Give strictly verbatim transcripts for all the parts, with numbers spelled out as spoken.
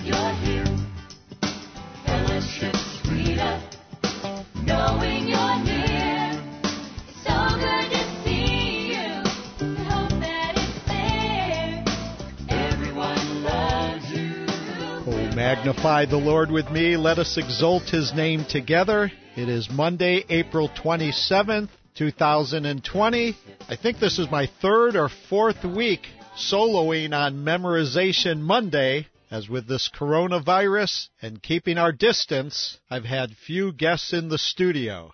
you're here. Fellowship sweeter, knowing you're near. It's so good to see you. We hope that it's there. Everyone loves you. Oh, magnify the Lord with me. Let us exalt his name together. It is Monday, April twenty-seventh, two thousand twenty. I think this is my third or fourth week soloing on Memorization Monday. As with this coronavirus and keeping our distance, I've had few guests in the studio.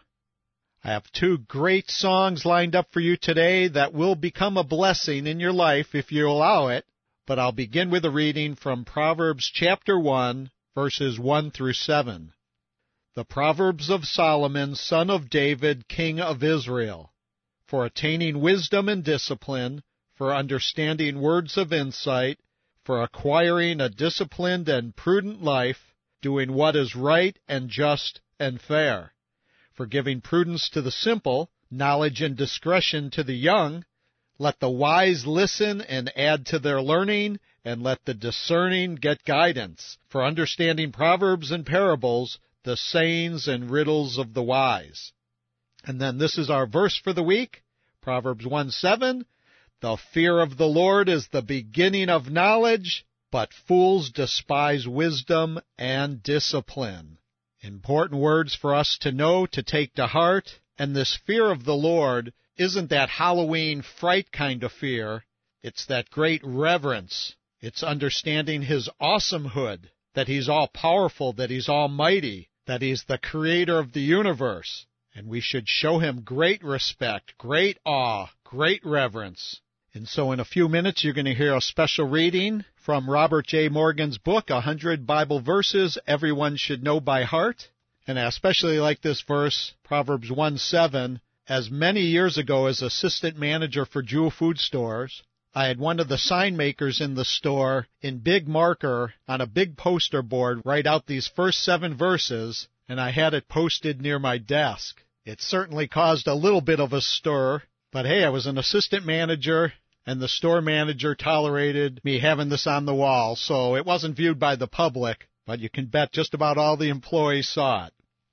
I have two great songs lined up for you today that will become a blessing in your life if you allow it. But I'll begin with a reading from Proverbs chapter one, verses one through seven. The Proverbs of Solomon, son of David, king of Israel, for attaining wisdom and discipline, for understanding words of insight, for acquiring a disciplined and prudent life, doing what is right and just and fair, for giving prudence to the simple, knowledge and discretion to the young. Let the wise listen and add to their learning, and let the discerning get guidance, for understanding proverbs and parables, the sayings and riddles of the wise. And then this is our verse for the week, Proverbs one seven. The fear of the Lord is the beginning of knowledge, but fools despise wisdom and discipline. Important words for us to know, to take to heart. And this fear of the Lord isn't that Halloween fright kind of fear. It's that great reverence. It's understanding his awesomehood, that he's all-powerful, that he's almighty, that he's the creator of the universe. And we should show him great respect, great awe, great reverence. And so in a few minutes, you're going to hear a special reading from Robert J. Morgan's book, one hundred Bible Verses Everyone Should Know by Heart. And I especially like this verse, Proverbs one seven. As many years ago as assistant manager for Jewel Food Stores, I had one of the sign makers in the store in big marker on a big poster board write out these first seven verses, and I had it posted near my desk. It certainly caused a little bit of a stir, but hey, I was an assistant manager, and the store manager tolerated me having this on the wall, so it wasn't viewed by the public, but you can bet just about all the employees saw it.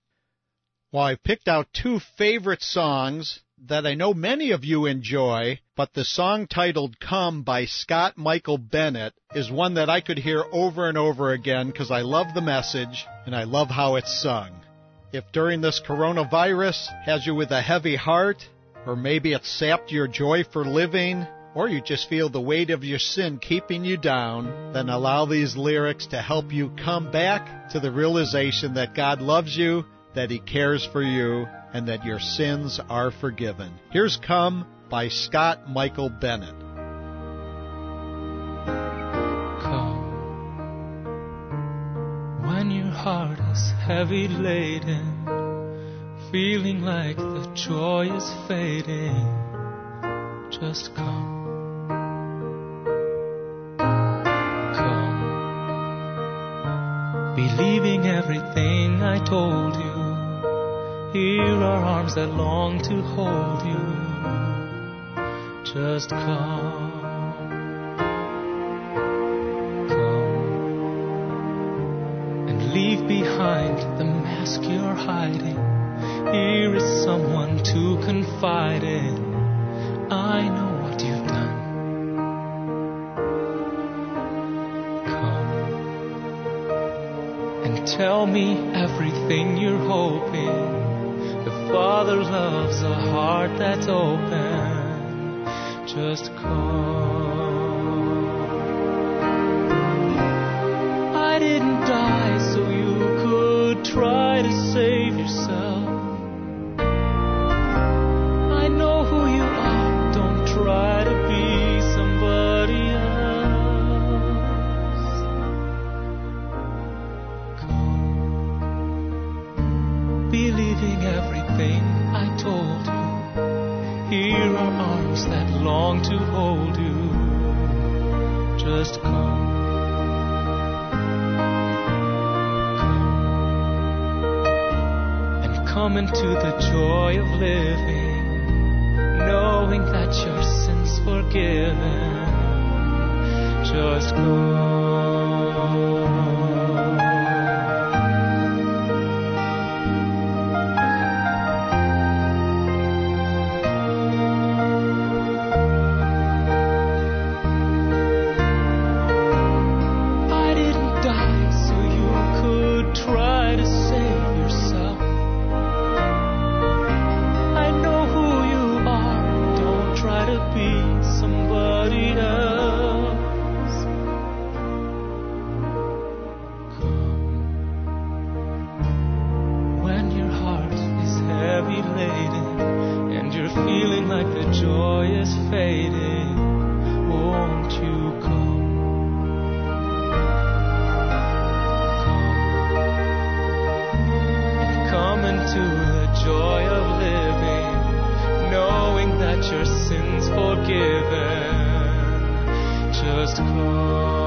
Well, I've picked out two favorite songs that I know many of you enjoy, but the song titled Come by Scott Michael Bennett is one that I could hear over and over again because I love the message and I love how it's sung. If during this coronavirus has you with a heavy heart, or maybe it's sapped your joy for living, or you just feel the weight of your sin keeping you down, then allow these lyrics to help you come back to the realization that God loves you, that he cares for you, and that your sins are forgiven. Here's Come by Scott Michael Bennett. Come when your heart is heavy laden, feeling like the joy is fading. Just come. Come, believing everything I told you. Here are arms that long to hold you. Just come. Come and leave behind the mask you're hiding. Here is someone to confide in. I know what you've done. Come and tell me everything you're hoping. The Father loves a heart that's open. Just come. I didn't die so you could try to save yourself. I know who you are. Don't try to be somebody else. Come, believing everything I told you. Here are arms that long to hold you. Just come. Come and come into the joy of living, knowing that your sin's forgiven. Just come. get your sins forgiven. Just come.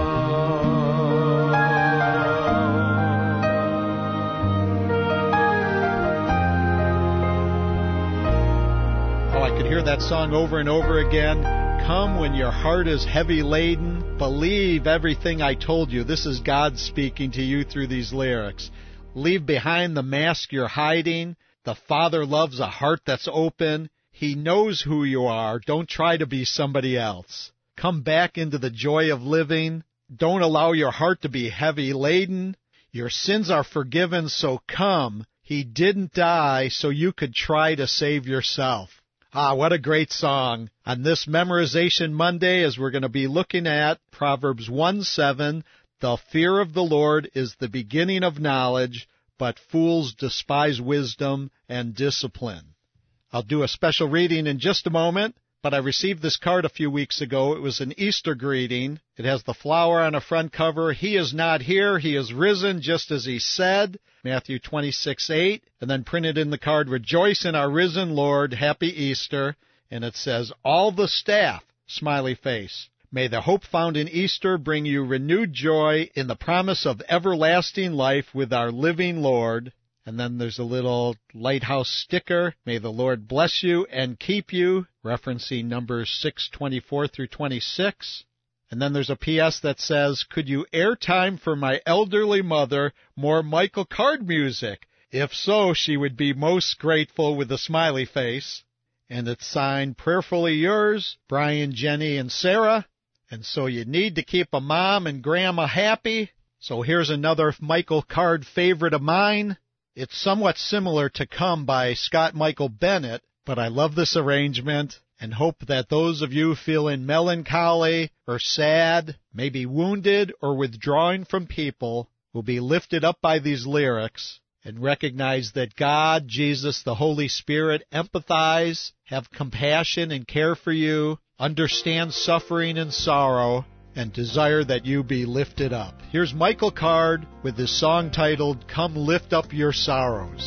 I could hear that song over and over again. Come when your heart is heavy laden. Believe everything I told you. This is God speaking to you through these lyrics. Leave behind the mask you're hiding. The Father loves a heart that's open. He knows who you are. Don't try to be somebody else. Come back into the joy of living. Don't allow your heart to be heavy laden. Your sins are forgiven, so come. He didn't die so you could try to save yourself. Ah, what a great song. On this Memorization Monday, as we're going to be looking at Proverbs one seven, the fear of the Lord is the beginning of knowledge, but fools despise wisdom and discipline. I'll do a special reading in just a moment, but I received this card a few weeks ago. It was an Easter greeting. It has the flower on a front cover. He is not here. He is risen just as he said. Matthew twenty-six eight, and then printed in the card, rejoice in our risen Lord, happy Easter, and it says, all the staff, smiley face. May the hope found in Easter bring you renewed joy in the promise of everlasting life with our living Lord. And then there's a little lighthouse sticker, may the Lord bless you and keep you, referencing Numbers six twenty-four through twenty-six. And then there's a P S that says, could you air time for my elderly mother more Michael Card music? If so, she would be most grateful, with a smiley face. And it's signed, prayerfully yours, Brian, Jenny, and Sarah. And so you need to keep a mom and grandma happy. So here's another Michael Card favorite of mine. It's somewhat similar to Come by Scott Michael Bennett, but I love this arrangement and hope that those of you feeling melancholy or sad, maybe wounded or withdrawing from people, will be lifted up by these lyrics and recognize that God, Jesus, the Holy Spirit empathize, have compassion and care for you, understand suffering and sorrow, and desire that you be lifted up. Here's Michael Card with his song titled, Come Lift Up Your Sorrows.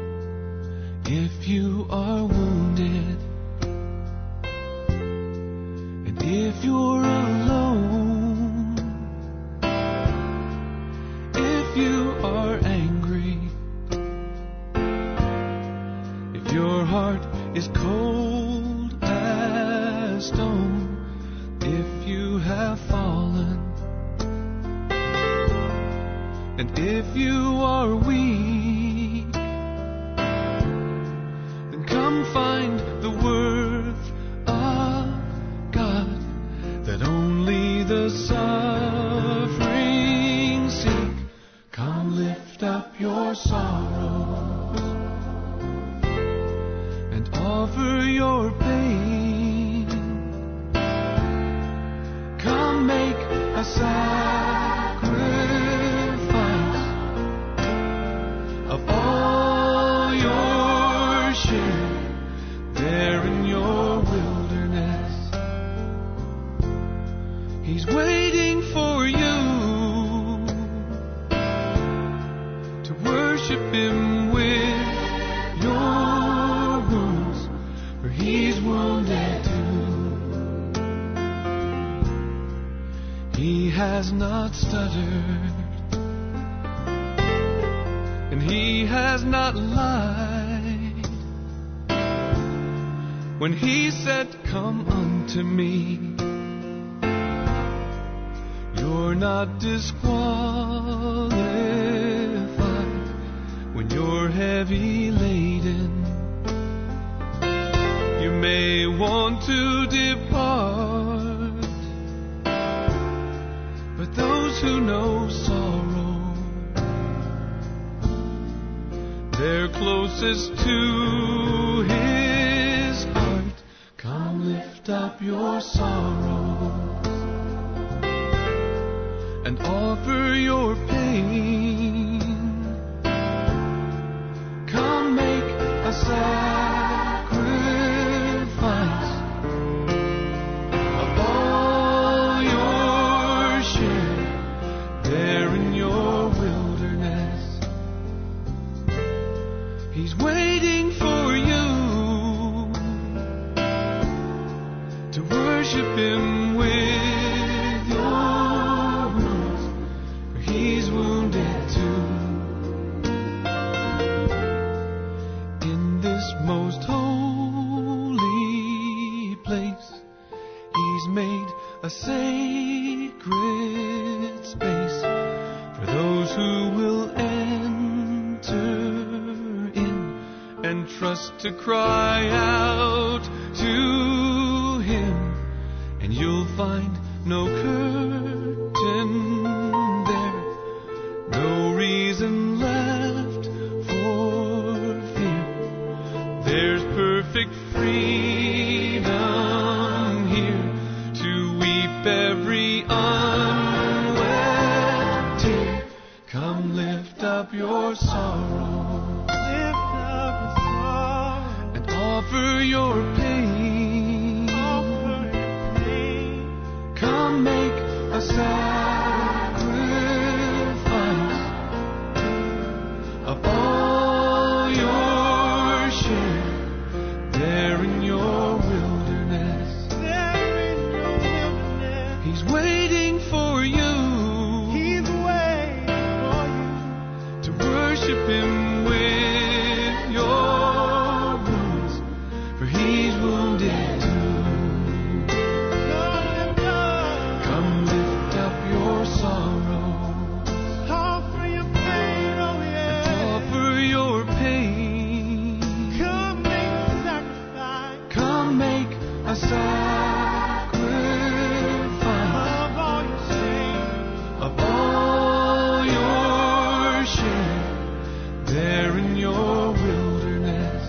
If you are wounded, and if you're alone, if you are angry, if your heart is cold as stone, if you have fallen, and if you are weak, then come find the worth of God that only the suffering seek. Come lift up your sorrows and offer your pain. Come make a sacrifice of all your share there in your wilderness. He's waiting for you to worship Him with your wounds, for He's wounded too. He has not stuttered, and He has not lied when He said, come unto me. You're not disqualified when you're heavy laden. You may want to depart, but those who know sorrow, they're closest to His heart. Come lift up your sorrows and offer your pain. Come make a sacrifice of all your share there in your wilderness. He's waiting for you worship Him with your wounds, for He's wounded too. In this most holy place, He's made a sacred space for those who will enter in and trust to cry out to Him. And you'll find no curtain there, no reason left for fear. There's perfect freedom here to weep every unwept tear. Come lift up your sorrow, lift up your sorrow, and offer your pain, offer your pain. Come make a sacrifice of all your share there in your wilderness. There in your wilderness. He's waiting for you. He's waiting for you to worship Him with your wounds, for He's wounded too. Come lift up your sorrow, offer your pain, oh yeah, and offer your pain. Come make a sacrifice, come make a sacrifice of all your shame, of all your shame there in your wilderness.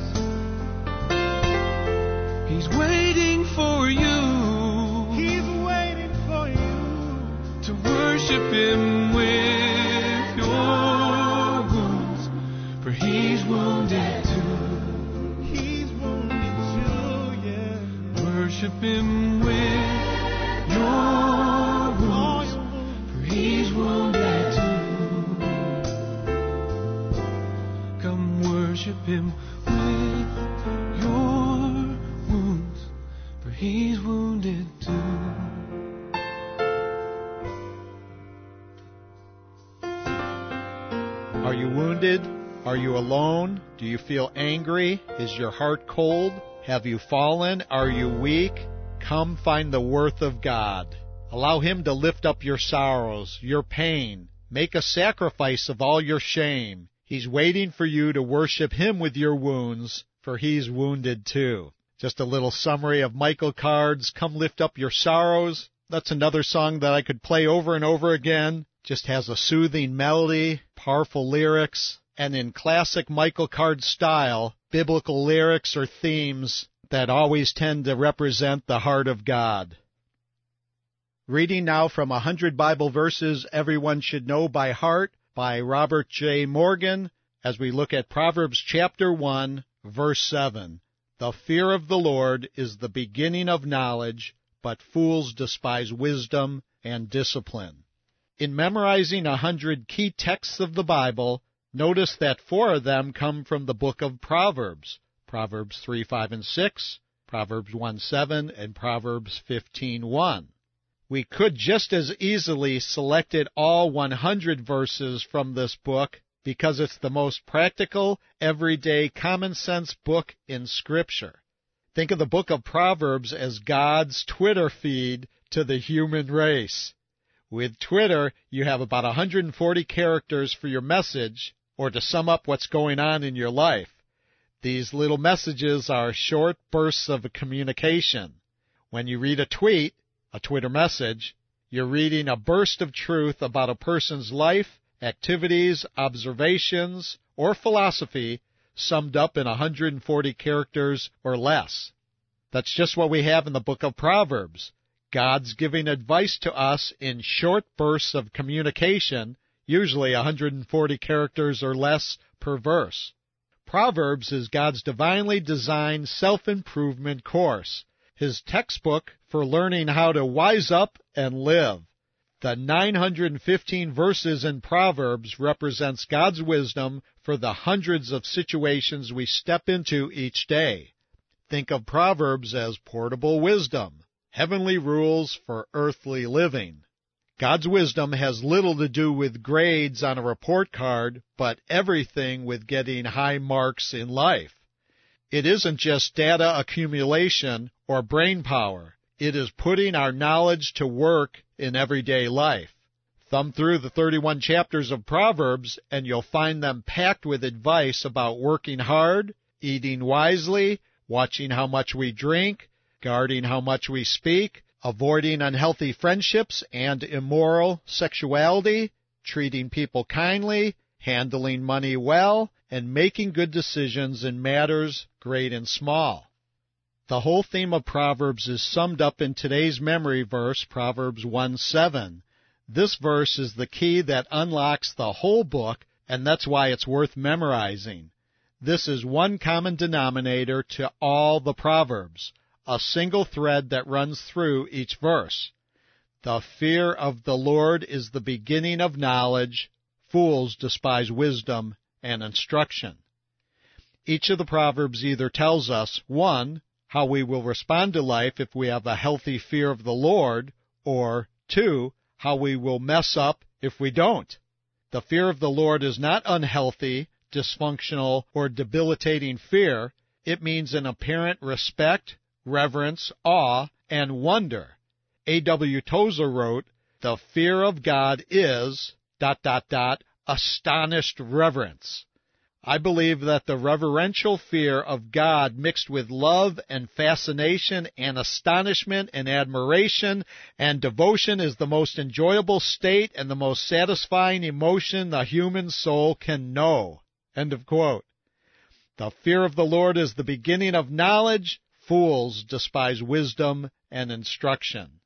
He's waiting for you. He's waiting for you to worship Him with your wounds, for He's wounded too. He's wounded too, yeah. Worship Him with your wounds, for He's wounded too. Come worship Him with your wounds, for He's wounded too. Are you wounded? Are you alone? Do you feel angry? Is your heart cold? Have you fallen? Are you weak? Come find the worth of God. Allow Him to lift up your sorrows, your pain. Make a sacrifice of all your shame. He's waiting for you to worship Him with your wounds, for He's wounded too. Just a little summary of Michael Card's Come Lift Up Your Sorrows. That's another song that I could play over and over again. Just has a soothing melody, powerful lyrics, and in classic Michael Card style, biblical lyrics or themes that always tend to represent the heart of God. Reading now from one hundred Bible Verses Everyone Should Know by Heart by Robert J. Morgan, as we look at Proverbs chapter one, verse seven. The fear of the Lord is the beginning of knowledge, but fools despise wisdom and discipline. In memorizing a hundred key texts of the Bible, notice that four of them come from the book of Proverbs. Proverbs three, five, and six, Proverbs one, seven, and Proverbs fifteen, one. We could just as easily selected all one hundred verses from this book because it's the most practical, everyday, common-sense book in Scripture. Think of the book of Proverbs as God's Twitter feed to the human race. With Twitter, you have about one hundred forty characters for your message, or to sum up what's going on in your life. These little messages are short bursts of communication. When you read a tweet, a Twitter message, you're reading a burst of truth about a person's life, activities, observations, or philosophy summed up in one hundred forty characters or less. That's just what we have in the book of Proverbs. God's giving advice to us in short bursts of communication, usually one hundred forty characters or less per verse. Proverbs is God's divinely designed self-improvement course, His textbook for learning how to wise up and live. The nine hundred fifteen verses in Proverbs represents God's wisdom for the hundreds of situations we step into each day. Think of Proverbs as portable wisdom. Heavenly rules for earthly living. God's wisdom has little to do with grades on a report card, but everything with getting high marks in life. It isn't just data accumulation or brain power. It is putting our knowledge to work in everyday life. Thumb through the thirty-one chapters of Proverbs, and you'll find them packed with advice about working hard, eating wisely, watching how much we drink, guarding how much we speak, avoiding unhealthy friendships and immoral sexuality, treating people kindly, handling money well, and making good decisions in matters great and small. The whole theme of Proverbs is summed up in today's memory verse, Proverbs one seven. This verse is the key that unlocks the whole book, and that's why it's worth memorizing. This is one common denominator to all the Proverbs, a single thread that runs through each verse. The fear of the Lord is the beginning of knowledge. Fools despise wisdom and instruction. Each of the Proverbs either tells us, one, how we will respond to life if we have a healthy fear of the Lord, or two, how we will mess up if we don't. The fear of the Lord is not unhealthy, dysfunctional, or debilitating fear. It means an apparent respect, reverence, awe, and wonder. A W Tozer wrote, "The fear of God is, dot, dot, dot, astonished reverence." I believe that the reverential fear of God mixed with love and fascination and astonishment and admiration and devotion is the most enjoyable state and the most satisfying emotion the human soul can know. End of quote. The fear of the Lord is the beginning of knowledge. Fools despise wisdom and instruction.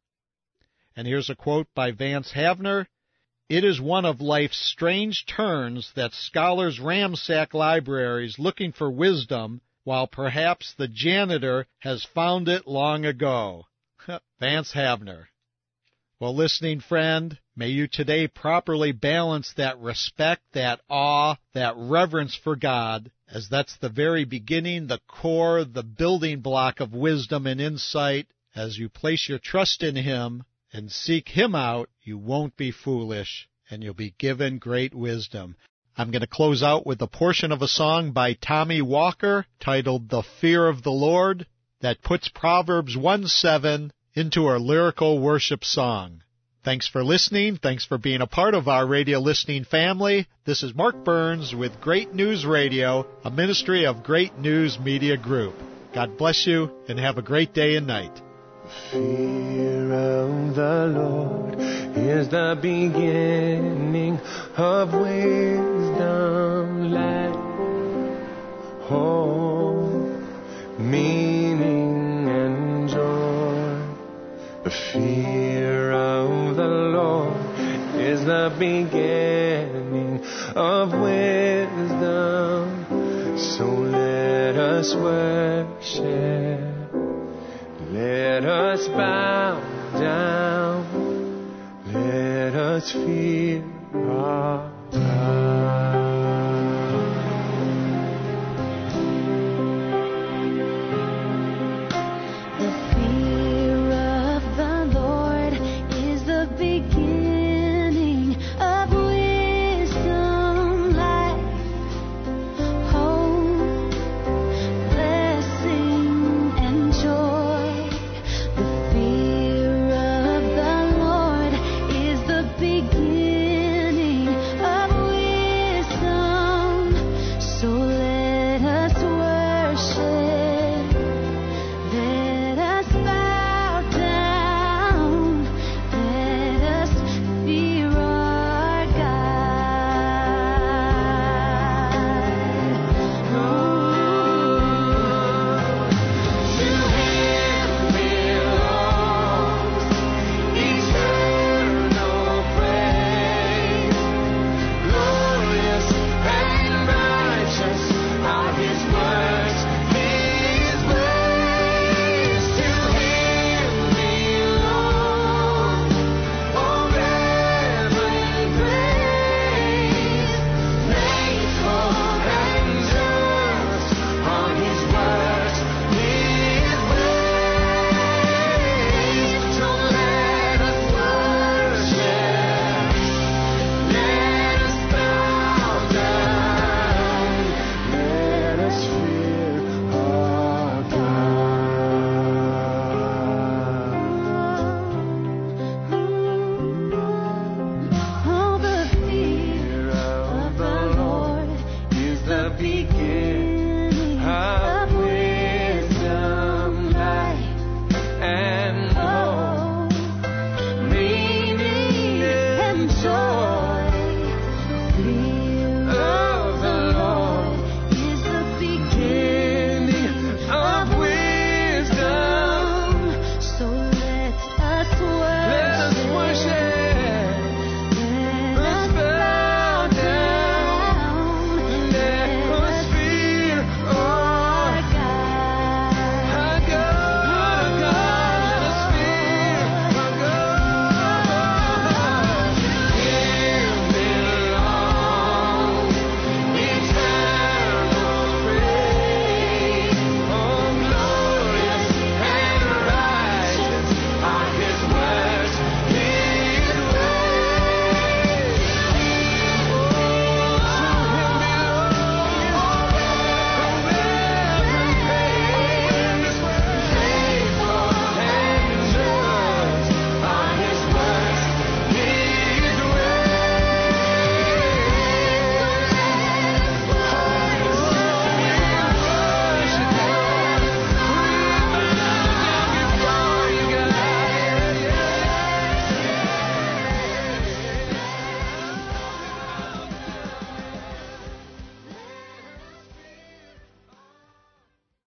And here's a quote by Vance Havner. It is one of life's strange turns that scholars ransack libraries looking for wisdom, while perhaps the janitor has found it long ago. Vance Havner. Well, listening friend, may you today properly balance that respect, that awe, that reverence for God, as that's the very beginning, the core, the building block of wisdom and insight. As you place your trust in Him and seek Him out, you won't be foolish, and you'll be given great wisdom. I'm going to close out with a portion of a song by Tommy Walker titled "The Fear of the Lord" that puts Proverbs one seven into our lyrical worship song. Thanks for listening. Thanks for being a part of our radio listening family. This is Mark Burns with Great News Radio, a ministry of Great News Media Group. God bless you, and have a great day and night. Fear of the Lord is the beginning of wisdom, light, hope, meaning, and joy. The fear of the Lord is the beginning of wisdom. So let us worship. Let us bow down, let us fear our